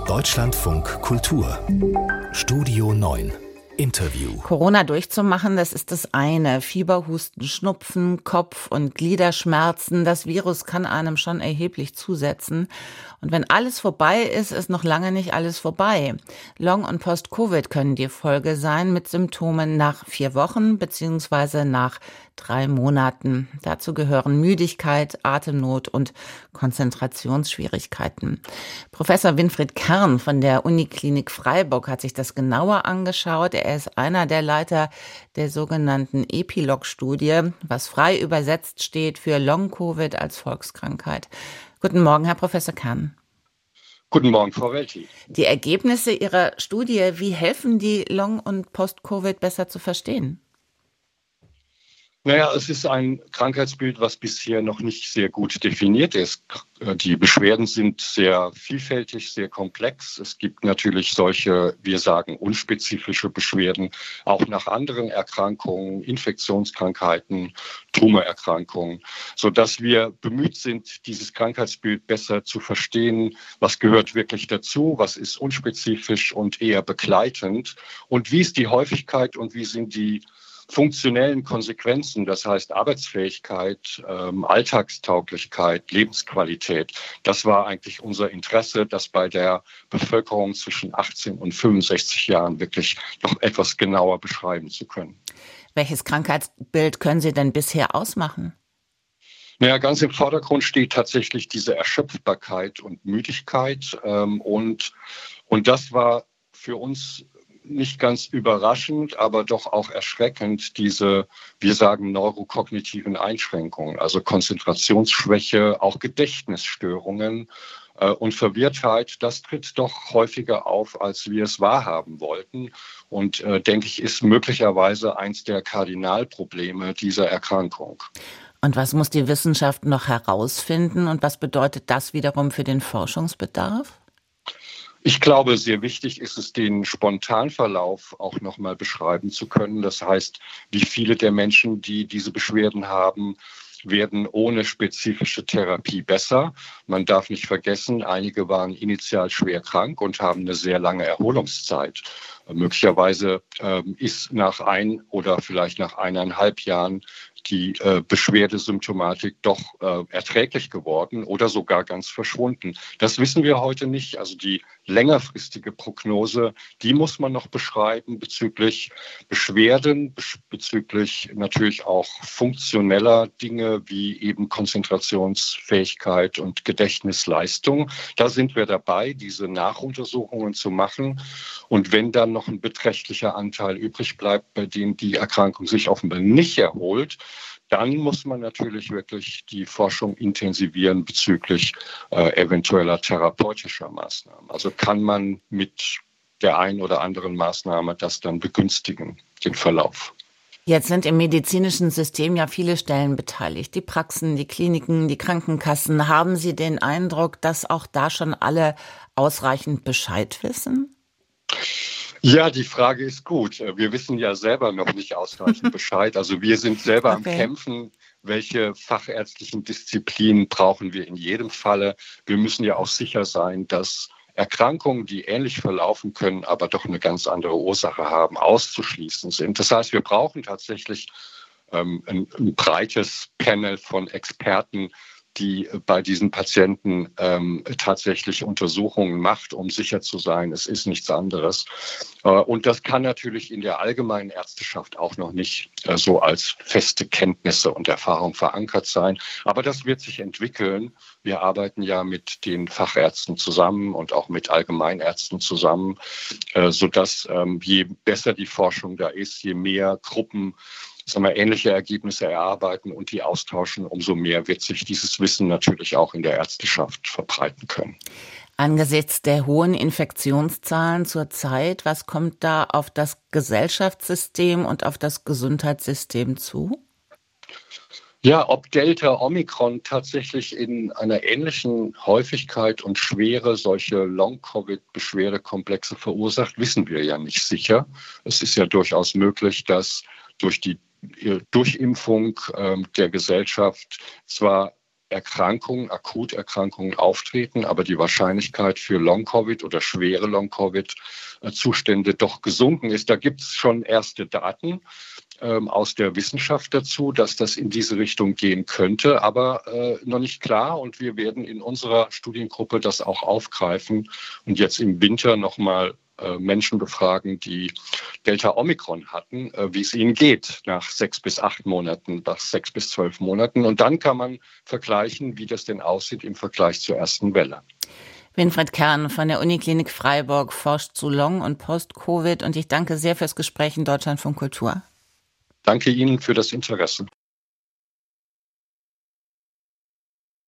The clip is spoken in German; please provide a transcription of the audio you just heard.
Deutschlandfunk Kultur Studio 9 Interview. Corona durchzumachen, das ist das eine. Fieber, Husten, Schnupfen, Kopf- und Gliederschmerzen. Das Virus kann einem schon erheblich zusetzen. Und wenn alles vorbei ist, ist noch lange nicht alles vorbei. Long- und Post-Covid können die Folge sein mit Symptomen nach 4 Wochen bzw. nach 3 Monaten. Dazu gehören Müdigkeit, Atemnot und Konzentrationsschwierigkeiten. Professor Winfried Kern von der Uniklinik Freiburg hat sich das genauer angeschaut. Er ist einer der Leiter der sogenannten EPILOG-Studie, was frei übersetzt steht für Long-Covid als Volkskrankheit. Guten Morgen, Herr Professor Kern. Guten Morgen, Frau Welti. Die Ergebnisse Ihrer Studie, wie helfen die Long- und Post-Covid besser zu verstehen? Naja, es ist ein Krankheitsbild, was bisher noch nicht sehr gut definiert ist. Die Beschwerden sind sehr vielfältig, sehr komplex. Es gibt natürlich solche, wir sagen, unspezifische Beschwerden, auch nach anderen Erkrankungen, Infektionskrankheiten, Tumorerkrankungen, sodass wir bemüht sind, dieses Krankheitsbild besser zu verstehen. Was gehört wirklich dazu? Was ist unspezifisch und eher begleitend? Und wie ist die Häufigkeit und wie sind die funktionellen Konsequenzen, das heißt Arbeitsfähigkeit, Alltagstauglichkeit, Lebensqualität. Das war eigentlich unser Interesse, das bei der Bevölkerung zwischen 18 und 65 Jahren wirklich noch etwas genauer beschreiben zu können. Welches Krankheitsbild können Sie denn bisher ausmachen? Naja, ganz im Vordergrund steht tatsächlich diese Erschöpfbarkeit und Müdigkeit. Und das war für uns nicht ganz überraschend, aber doch auch erschreckend, diese, wir sagen, neurokognitiven Einschränkungen, also Konzentrationsschwäche, auch Gedächtnisstörungen und Verwirrtheit. Das tritt doch häufiger auf, als wir es wahrhaben wollten und, denke ich, ist möglicherweise eins der Kardinalprobleme dieser Erkrankung. Und was muss die Wissenschaft noch herausfinden und was bedeutet das wiederum für den Forschungsbedarf? Ich glaube, sehr wichtig ist es, den Spontanverlauf auch nochmal beschreiben zu können. Das heißt, wie viele der Menschen, die diese Beschwerden haben, werden ohne spezifische Therapie besser. Man darf nicht vergessen, einige waren initial schwer krank und haben eine sehr lange Erholungszeit. Möglicherweise ist nach 1 oder vielleicht nach 1,5 Jahren die Beschwerdesymptomatik doch erträglich geworden oder sogar ganz verschwunden. Das wissen wir heute nicht. Also die längerfristige Prognose, die muss man noch beschreiben bezüglich Beschwerden, bezüglich natürlich auch funktioneller Dinge wie eben Konzentrationsfähigkeit und Gedächtnisleistung. Da sind wir dabei, diese Nachuntersuchungen zu machen. Und wenn dann noch ein beträchtlicher Anteil übrig bleibt, bei denen die Erkrankung sich offenbar nicht erholt, dann muss man natürlich wirklich die Forschung intensivieren bezüglich eventueller therapeutischer Maßnahmen. Also kann man mit der einen oder anderen Maßnahme das dann begünstigen, den Verlauf. Jetzt sind im medizinischen System ja viele Stellen beteiligt. Die Praxen, die Kliniken, die Krankenkassen. Haben Sie den Eindruck, dass auch da schon alle ausreichend Bescheid wissen? Ja, die Frage ist gut. Wir wissen ja selber noch nicht ausreichend Bescheid. Also wir sind selber am Kämpfen. Welche fachärztlichen Disziplinen brauchen wir in jedem Falle? Wir müssen ja auch sicher sein, dass Erkrankungen, die ähnlich verlaufen können, aber doch eine ganz andere Ursache haben, auszuschließen sind. Das heißt, wir brauchen tatsächlich ein breites Panel von Experten, die bei diesen Patienten tatsächlich Untersuchungen macht, um sicher zu sein, es ist nichts anderes. Und das kann natürlich in der allgemeinen Ärzteschaft auch noch nicht so als feste Kenntnisse und Erfahrung verankert sein. Aber das wird sich entwickeln. Wir arbeiten ja mit den Fachärzten zusammen und auch mit Allgemeinärzten zusammen, sodass je besser die Forschung da ist, je mehr Gruppen ähnliche Ergebnisse erarbeiten und die austauschen, umso mehr wird sich dieses Wissen natürlich auch in der Ärzteschaft verbreiten können. Angesichts der hohen Infektionszahlen zurzeit, was kommt da auf das Gesellschaftssystem und auf das Gesundheitssystem zu? Ja, ob Delta Omikron tatsächlich in einer ähnlichen Häufigkeit und Schwere solche Long-Covid-Beschwerdekomplexe verursacht, wissen wir ja nicht sicher. Es ist ja durchaus möglich, dass durch die Durchimpfung der Gesellschaft zwar Erkrankungen, Akuterkrankungen auftreten, aber die Wahrscheinlichkeit für Long-Covid oder schwere Long-Covid-Zustände doch gesunken ist. Da gibt es schon erste Daten aus der Wissenschaft dazu, dass das in diese Richtung gehen könnte, aber noch nicht klar. Und wir werden in unserer Studiengruppe das auch aufgreifen und jetzt im Winter nochmal Menschen befragen, die Delta-Omikron hatten, wie es ihnen geht nach 6 bis 8 Monaten, nach 6 bis 12 Monaten. Und dann kann man vergleichen, wie das denn aussieht im Vergleich zur ersten Welle. Winfried Kern von der Uniklinik Freiburg forscht zu Long- und Post-Covid und ich danke sehr fürs Gespräch in Deutschlandfunk Kultur. Danke Ihnen für das Interesse.